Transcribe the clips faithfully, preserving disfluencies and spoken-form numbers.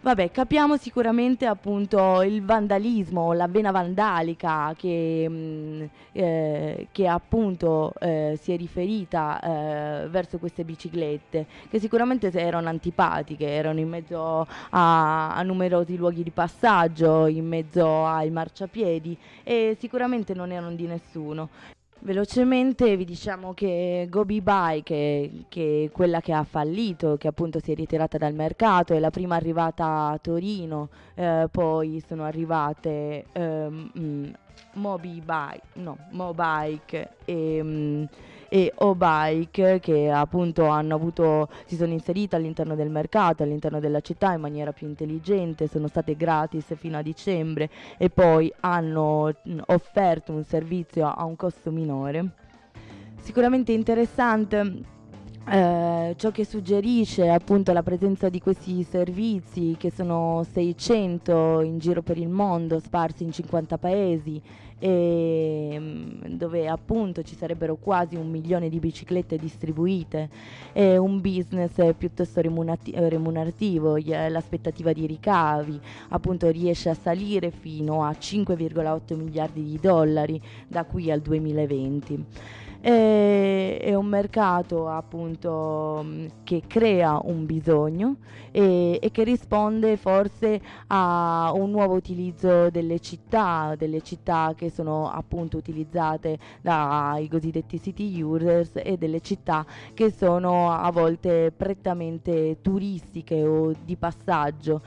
Vabbè, capiamo sicuramente appunto il vandalismo, la vena vandalica che, mh, eh, che appunto eh, si è riferita eh, verso queste biciclette, che sicuramente se- erano antipatiche, erano in mezzo a, a numerosi luoghi di passaggio, in mezzo ai marciapiedi e sicuramente non erano di nessuno. Velocemente vi diciamo che Gobi Bye, che, che è quella che ha fallito, che appunto si è ritirata dal mercato, è la prima arrivata a Torino, eh, poi sono arrivate ehm, mm, Mobi Bike, no, Mobike e, mm, e O-Bike che appunto hanno avuto, si sono inserite all'interno del mercato, all'interno della città in maniera più intelligente, sono state gratis fino a dicembre e poi hanno mh, offerto un servizio a un costo minore. Sicuramente interessante eh, ciò che suggerisce appunto la presenza di questi servizi, che sono seicento in giro per il mondo, sparsi in cinquanta paesi, e mh, dove appunto ci sarebbero quasi un milione di biciclette distribuite. È un business eh, piuttosto remunati- eh, remunerativo, gli- eh, l'aspettativa di ricavi appunto riesce a salire fino a cinque virgola otto miliardi di dollari da qui al duemilaventi. E- È un mercato appunto mh, che crea un bisogno e, e che risponde forse a un nuovo utilizzo delle città, delle città che sono appunto utilizzate dai cosiddetti city users e delle città che sono a volte prettamente turistiche o di passaggio.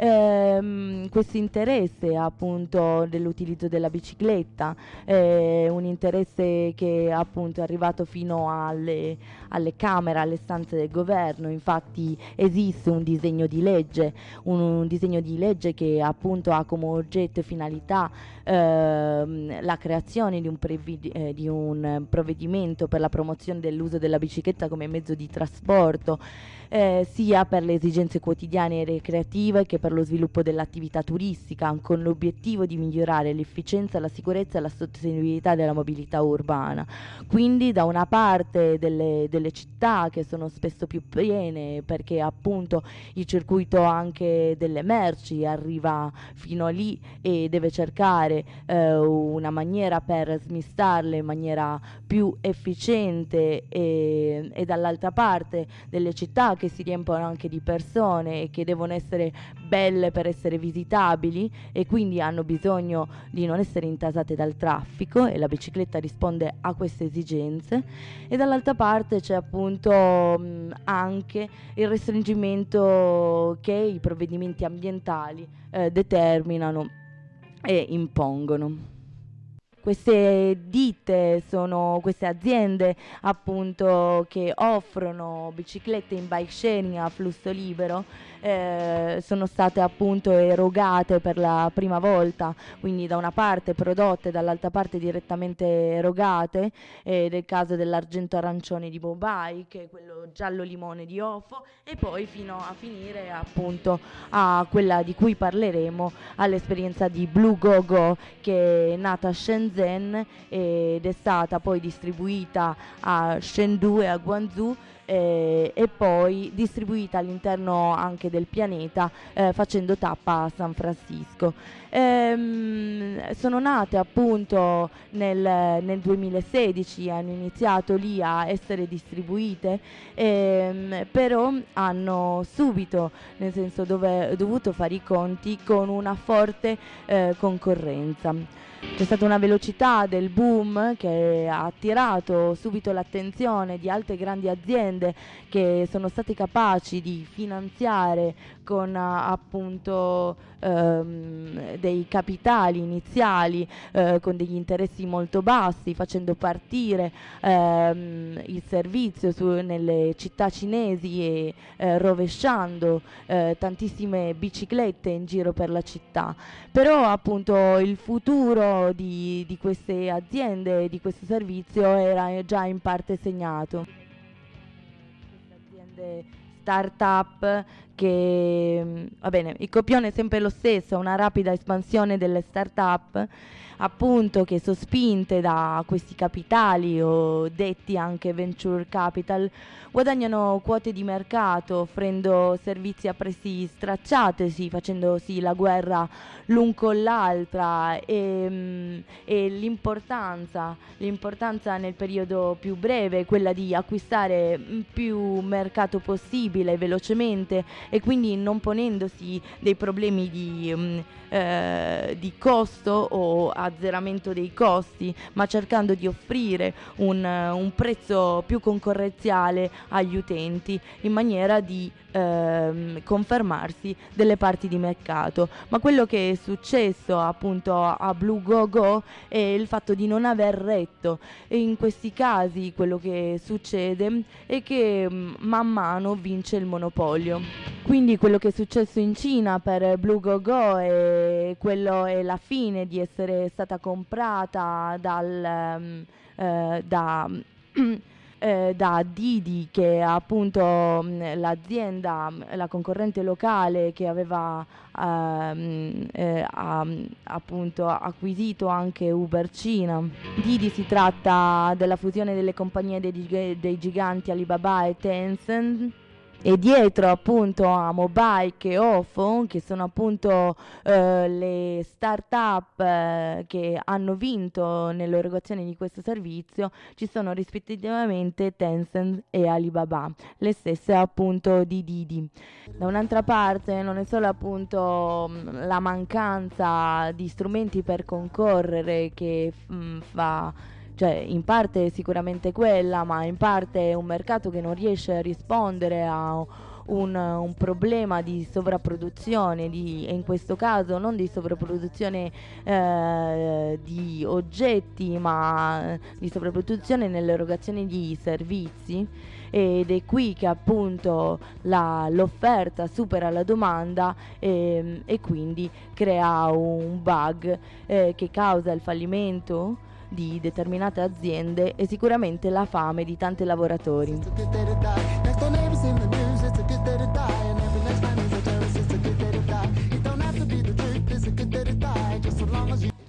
Ehm, questo interesse appunto dell'utilizzo della bicicletta è un interesse che appunto è arrivato fino alle, alle Camere, alle stanze del governo. Infatti esiste un disegno di legge, un, un disegno di legge che appunto ha come oggetto e finalità ehm, la creazione di un, previ- eh, di un provvedimento per la promozione dell'uso della bicicletta come mezzo di trasporto, eh, sia per le esigenze quotidiane e recreative che per lo sviluppo dell'attività turistica, con l'obiettivo di migliorare l'efficienza, la sicurezza e la sostenibilità della mobilità urbana. Quindi da una parte delle, delle città che sono spesso più piene perché appunto il circuito anche delle merci arriva fino lì e deve cercare eh, una maniera per smistarle in maniera più efficiente, e, e dall'altra parte delle città che si riempiono anche di persone e che devono essere belle per essere visitabili e quindi hanno bisogno di non essere intasate dal traffico, e la bicicletta risponde a queste esigenze. E dall'altra parte c'è appunto mh, anche il restringimento che i provvedimenti ambientali eh, determinano e impongono. Queste ditte sono queste aziende appunto che offrono biciclette in bike sharing a flusso libero, eh, sono state appunto erogate per la prima volta, quindi da una parte prodotte, dall'altra parte direttamente erogate, eh, nel caso dell'argento arancione di Mobike, quello giallo limone di Ofo, e poi fino a finire appunto a quella di cui parleremo, all'esperienza di Blue Gogo, che è nata a Shenzhen ed è stata poi distribuita a Chengdu e a Guangzhou, eh, e poi distribuita all'interno anche del pianeta, eh, facendo tappa a San Francisco. Ehm, sono nate appunto nel, nel duemilasedici, hanno iniziato lì a essere distribuite, ehm, però hanno subito, nel senso dove dovuto fare i conti con una forte eh, concorrenza. C'è stata una velocità del boom che ha attirato subito l'attenzione di altre grandi aziende che sono state capaci di finanziare con uh, appunto ehm, dei capitali iniziali, eh, con degli interessi molto bassi, facendo partire ehm, il servizio su, nelle città cinesi e eh, rovesciando eh, tantissime biciclette in giro per la città. Però appunto il futuro di, di queste aziende, di questo servizio, era già in parte segnato. Queste aziende start-up che Va bene, il copione è sempre lo stesso, una rapida espansione delle start-up, appunto, che sospinte da questi capitali o detti anche venture capital guadagnano quote di mercato offrendo servizi a prezzi stracciatisi, facendosi la guerra l'un con l'altra e, mm, e l'importanza, l'importanza nel periodo più breve è quella di acquistare più mercato possibile velocemente e quindi non ponendosi dei problemi di, mm, eh, di costo o azzeramento dei costi, ma cercando di offrire un, un prezzo più concorrenziale agli utenti in maniera di ehm, confermarsi delle parti di mercato. Ma quello che è successo appunto a Blue Go Go è il fatto di non aver retto, e in questi casi quello che succede è che mm, man mano vince il monopolio. Quindi quello che è successo in Cina per Blue Go Go è, quello è la fine di essere stata comprata dal, um, eh, da, eh, da Didi, che è appunto mh, l'azienda, la concorrente locale che aveva ehm, eh, ha, appunto acquisito anche Uber Cina. Didi si tratta della fusione delle compagnie dei, dei giganti Alibaba e Tencent, e dietro appunto a Mobike e Ofo, che sono appunto eh, le start-up eh, che hanno vinto nell'erogazione di questo servizio, ci sono rispettivamente Tencent e Alibaba, le stesse appunto di Didi. Da un'altra parte non è solo appunto mh, la mancanza di strumenti per concorrere che mh, fa cioè in parte è sicuramente quella, ma in parte è un mercato che non riesce a rispondere a un, un problema di sovrapproduzione, di, e in questo caso non di sovrapproduzione eh, di oggetti, ma di sovrapproduzione nell'erogazione di servizi, ed è qui che appunto la, l'offerta supera la domanda e, e quindi crea un bug eh, che causa il fallimento di determinate aziende e sicuramente la fame di tanti lavoratori.